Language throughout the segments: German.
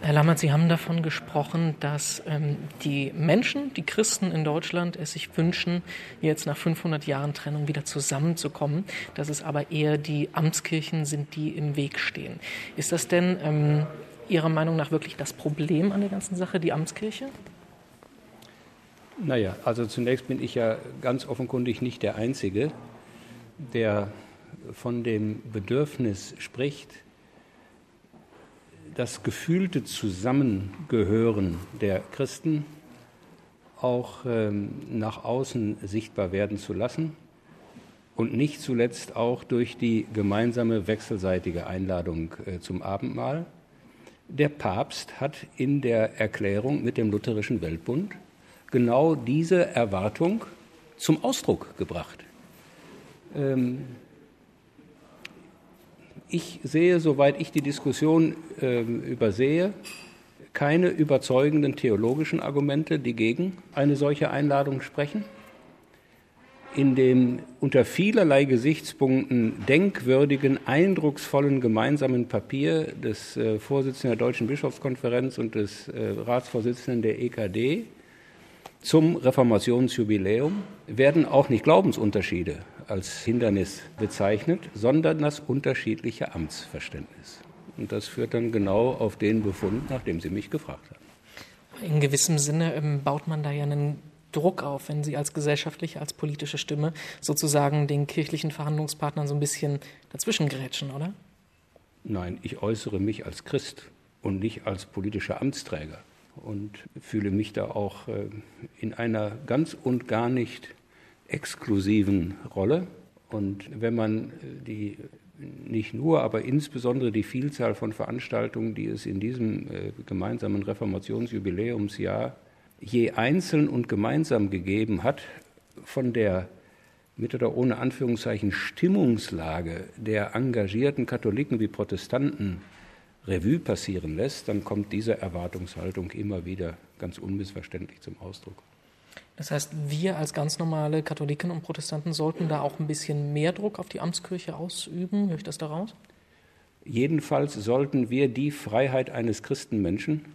Herr Lammert, Sie haben davon gesprochen, dass die Menschen, die Christen in Deutschland es sich wünschen, jetzt nach 500 Jahren Trennung wieder zusammenzukommen, dass es aber eher die Amtskirchen sind, die im Weg stehen. Ist das denn Ihrer Meinung nach wirklich das Problem an der ganzen Sache, die Amtskirche? Naja, also zunächst bin ich ja ganz offenkundig nicht der Einzige, der von dem Bedürfnis spricht, das gefühlte Zusammengehören der Christen auch nach außen sichtbar werden zu lassen und nicht zuletzt auch durch die gemeinsame wechselseitige Einladung zum Abendmahl. Der Papst hat in der Erklärung mit dem Lutherischen Weltbund genau diese Erwartung zum Ausdruck gebracht. Ich sehe, soweit ich die Diskussion übersehe, keine überzeugenden theologischen Argumente, die gegen eine solche Einladung sprechen. In dem unter vielerlei Gesichtspunkten denkwürdigen, eindrucksvollen gemeinsamen Papier des Vorsitzenden der Deutschen Bischofskonferenz und des Ratsvorsitzenden der EKD zum Reformationsjubiläum werden auch nicht Glaubensunterschiede als Hindernis bezeichnet, sondern das unterschiedliche Amtsverständnis. Und das führt dann genau auf den Befund, nach dem Sie mich gefragt haben. In gewissem Sinne baut man da ja einen Druck auf, wenn Sie als gesellschaftliche, als politische Stimme sozusagen den kirchlichen Verhandlungspartnern so ein bisschen dazwischen grätschen, oder? Nein, ich äußere mich als Christ und nicht als politischer Amtsträger und fühle mich da auch in einer ganz und gar nicht exklusiven Rolle. Und wenn man die nicht nur, aber insbesondere die Vielzahl von Veranstaltungen, die es in diesem gemeinsamen Reformationsjubiläumsjahr je einzeln und gemeinsam gegeben hat, von der mit oder ohne Anführungszeichen Stimmungslage der engagierten Katholiken wie Protestanten Revue passieren lässt, dann kommt diese Erwartungshaltung immer wieder ganz unmissverständlich zum Ausdruck. Das heißt, wir als ganz normale Katholiken und Protestanten sollten da auch ein bisschen mehr Druck auf die Amtskirche ausüben. Höre ich das daraus? Jedenfalls sollten wir die Freiheit eines Christenmenschen,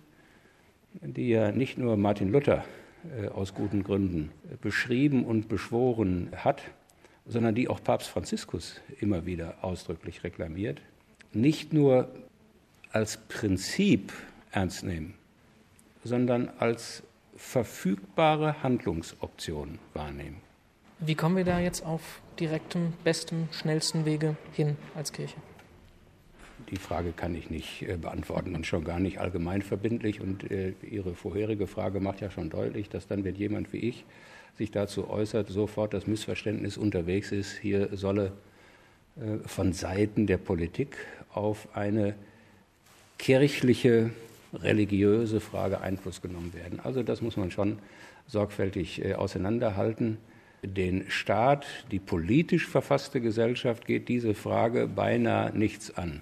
die ja nicht nur Martin Luther aus guten Gründen beschrieben und beschworen hat, sondern die auch Papst Franziskus immer wieder ausdrücklich reklamiert, nicht nur als Prinzip ernst nehmen, sondern als verfügbare Handlungsoption wahrnehmen. Wie kommen wir da jetzt auf direktem, bestem, schnellsten Wege hin als Kirche? Die Frage kann ich nicht beantworten und schon gar nicht allgemeinverbindlich. Und Ihre vorherige Frage macht ja schon deutlich, dass dann, wenn jemand wie ich sich dazu äußert, sofort das Missverständnis unterwegs ist, hier solle von Seiten der Politik auf eine kirchliche, religiöse Frage Einfluss genommen werden. Also das muss man schon sorgfältig auseinanderhalten. Den Staat, die politisch verfasste Gesellschaft geht diese Frage beinahe nichts an.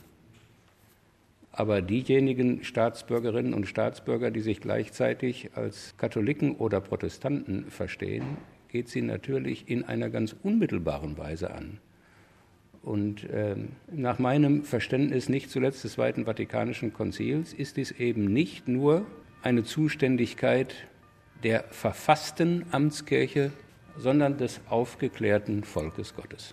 Aber diejenigen Staatsbürgerinnen und Staatsbürger, die sich gleichzeitig als Katholiken oder Protestanten verstehen, geht sie natürlich in einer ganz unmittelbaren Weise an. Und nach meinem Verständnis nicht zuletzt des Zweiten Vatikanischen Konzils ist dies eben nicht nur eine Zuständigkeit der verfassten Amtskirche, sondern des aufgeklärten Volkes Gottes.